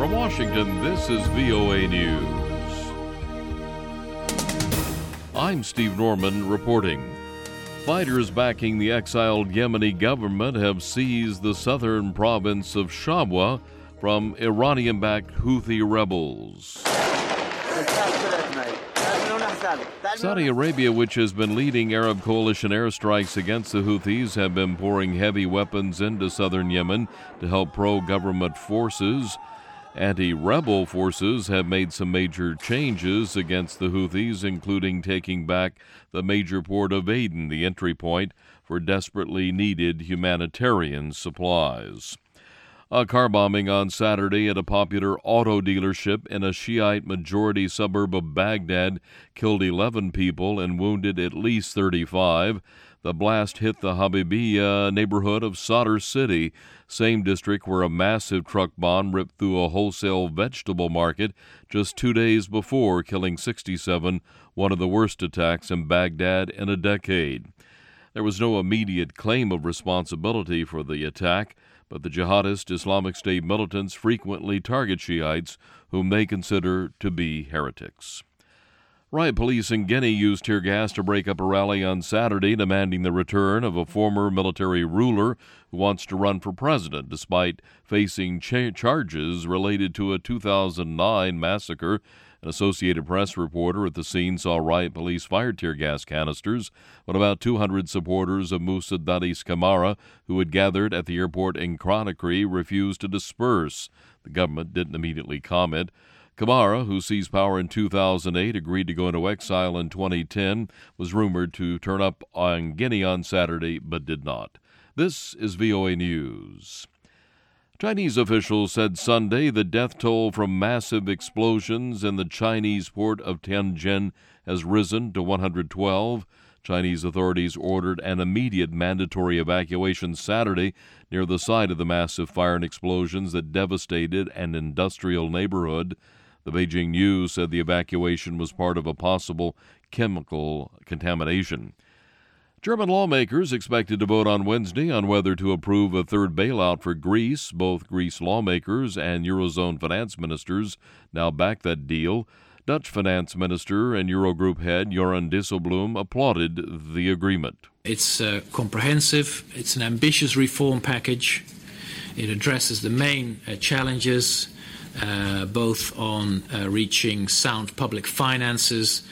From Washington, this is VOA News. I'm Steve Norman reporting. Fighters backing the exiled Yemeni government have seized the southern province of Shabwa from Iranian-backed Houthi rebels. Saudi Arabia, which has been leading Arab coalition airstrikes against the Houthis, have been pouring heavy weapons into southern Yemen to help pro-government forces. Anti-rebel forces have made some major changes against the Houthis, including taking back the major port of Aden, the entry point for desperately needed humanitarian supplies. A car bombing on Saturday at a popular auto dealership in a Shiite-majority suburb of Baghdad killed 11 people and wounded at least 35. The blast hit the Habibiyah neighborhood of Sadr City, same district where a massive truck bomb ripped through a wholesale vegetable market just 2 days before, killing 67, one of the worst attacks in Baghdad in a decade. There was no immediate claim of responsibility for the attack, but the jihadist Islamic State militants frequently target Shiites whom they consider to be heretics. Riot police in Guinea used tear gas to break up a rally on Saturday demanding the return of a former military ruler who wants to run for president despite facing charges related to a 2009 massacre. An Associated Press reporter at the scene saw riot police fire tear gas canisters when about 200 supporters of Moussa Dadis Camara, who had gathered at the airport in Conakry, refused to disperse. The government didn't immediately comment. Camara, who seized power in 2008, agreed to go into exile in 2010, was rumored to turn up on Guinea on Saturday, but did not. This is VOA News. Chinese officials said Sunday the death toll from massive explosions in the Chinese port of Tianjin has risen to 112. Chinese authorities ordered an immediate mandatory evacuation Saturday near the site of the massive fire and explosions that devastated an industrial neighborhood. The Beijing News said the evacuation was part of a possible chemical contamination. German lawmakers expected to vote on Wednesday on whether to approve a third bailout for Greece. Both Greece lawmakers and Eurozone finance ministers now back that deal. Dutch finance minister and Eurogroup head Joran Dijsselbloem applauded the agreement. It's comprehensive. It's an ambitious reform package. It addresses the main challenges, both on reaching sound public finances,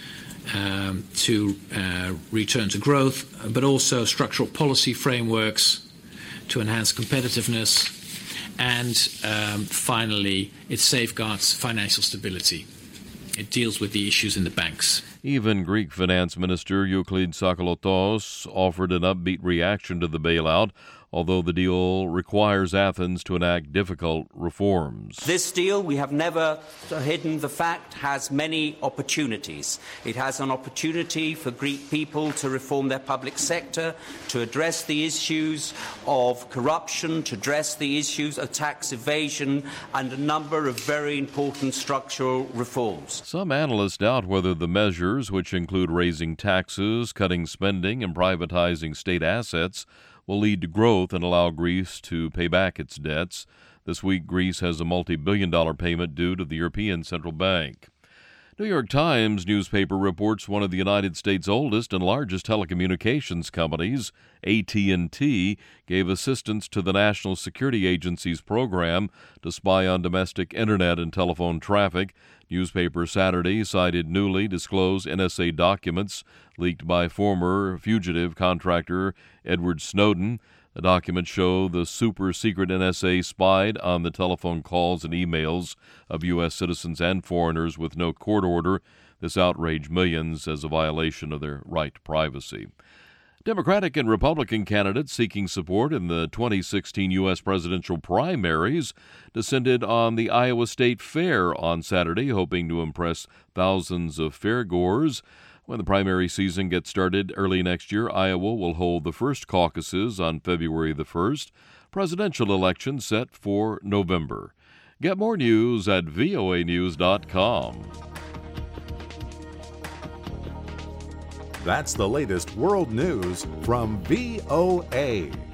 to return to growth, but also structural policy frameworks to enhance competitiveness, and finally, it safeguards financial stability. It deals with the issues in the banks. Even Greek Finance Minister Euclid Tsakalotos offered an upbeat reaction to the bailout, although the deal requires Athens to enact difficult reforms. This deal, we have never hidden the fact, has many opportunities. It has an opportunity for Greek people to reform their public sector, to address the issues of corruption, to address the issues of tax evasion, and a number of very important structural reforms. Some analysts doubt whether the measures, which include raising taxes, cutting spending, and privatizing state assets, will lead to growth and allow Greece to pay back its debts. This week, Greece has a multi-billion-dollar payment due to the European Central Bank. New York Times newspaper reports one of the United States' oldest and largest telecommunications companies, AT&T, gave assistance to the National Security Agency's program to spy on domestic internet and telephone traffic. Newspaper Saturday cited newly disclosed NSA documents leaked by former fugitive contractor Edward Snowden. The documents show the super-secret NSA spied on the telephone calls and emails of U.S. citizens and foreigners with no court order. This outraged millions as a violation of their right to privacy. Democratic and Republican candidates seeking support in the 2016 U.S. presidential primaries descended on the Iowa State Fair on Saturday, hoping to impress thousands of fairgoers. When the primary season gets started early next year, Iowa will hold the first caucuses on February the 1st. Presidential election set for November. Get more news at voanews.com. That's the latest world news from VOA.